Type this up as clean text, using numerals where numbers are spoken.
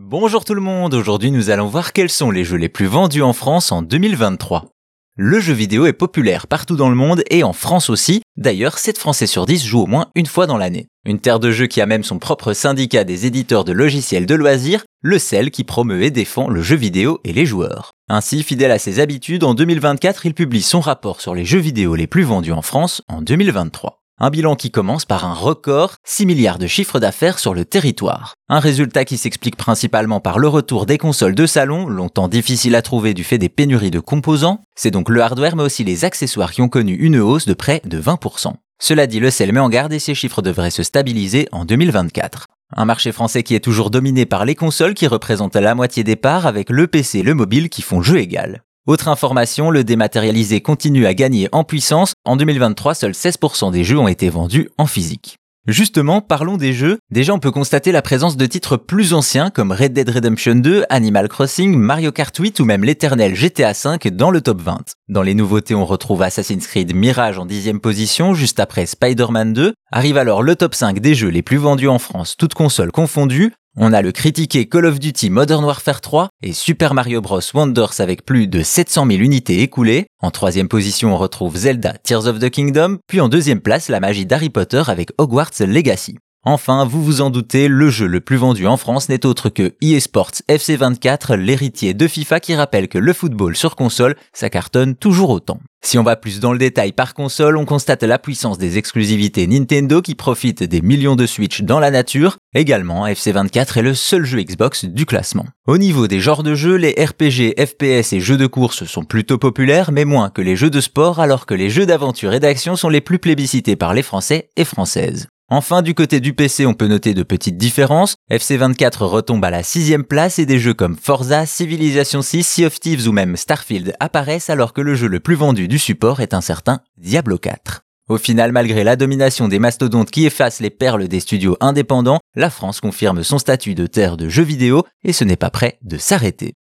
Bonjour tout le monde, aujourd'hui nous allons voir quels sont les jeux les plus vendus en France en 2023. Le jeu vidéo est populaire partout dans le monde et en France aussi, d'ailleurs 7 Français sur 10 jouent au moins une fois dans l'année. Une terre de jeu qui a même son propre syndicat des éditeurs de logiciels de loisirs, le CEL qui promeut et défend le jeu vidéo et les joueurs. Ainsi, fidèle à ses habitudes, en 2024 il publie son rapport sur les jeux vidéo les plus vendus en France en 2023. Un bilan qui commence par un record, 6 milliards de chiffre d'affaires sur le territoire. Un résultat qui s'explique principalement par le retour des consoles de salon, longtemps difficiles à trouver du fait des pénuries de composants. C'est donc le hardware mais aussi les accessoires qui ont connu une hausse de près de 20%. Cela dit, le CEL met en garde et ces chiffres devraient se stabiliser en 2024. Un marché français qui est toujours dominé par les consoles qui représentent la moitié des parts avec le PC et le mobile qui font jeu égal. Autre information, le dématérialisé continue à gagner en puissance. En 2023, seuls 16% des jeux ont été vendus en physique. Justement, parlons des jeux. Déjà, on peut constater la présence de titres plus anciens comme Red Dead Redemption 2, Animal Crossing, Mario Kart 8 ou même l'éternel GTA 5 dans le top 20. Dans les nouveautés, on retrouve Assassin's Creed Mirage en 10e position, juste après Spider-Man 2. Arrive alors le top 5 des jeux les plus vendus en France, toutes consoles confondues. On a le critiqué Call of Duty Modern Warfare 3 et Super Mario Bros Wonders avec plus de 700 000 unités écoulées. En 3e position, on retrouve Zelda Tears of the Kingdom, puis en 2e place, la magie d'Harry Potter avec Hogwarts Legacy. Enfin, vous vous en doutez, le jeu le plus vendu en France n'est autre que eSports FC24, l'héritier de FIFA qui rappelle que le football sur console, ça cartonne toujours autant. Si on va plus dans le détail par console, on constate la puissance des exclusivités Nintendo qui profitent des millions de Switch dans la nature. Également, FC24 est le seul jeu Xbox du classement. Au niveau des genres de jeux, les RPG, FPS et jeux de course sont plutôt populaires, mais moins que les jeux de sport, alors que les jeux d'aventure et d'action sont les plus plébiscités par les Français et Françaises. Enfin, du côté du PC, on peut noter de petites différences. FC24 retombe à la 6e place et des jeux comme Forza, Civilization 6, Sea of Thieves ou même Starfield apparaissent alors que le jeu le plus vendu du support est un certain Diablo 4. Au final, malgré la domination des mastodontes qui effacent les perles des studios indépendants, la France confirme son statut de terre de jeux vidéo et ce n'est pas prêt de s'arrêter.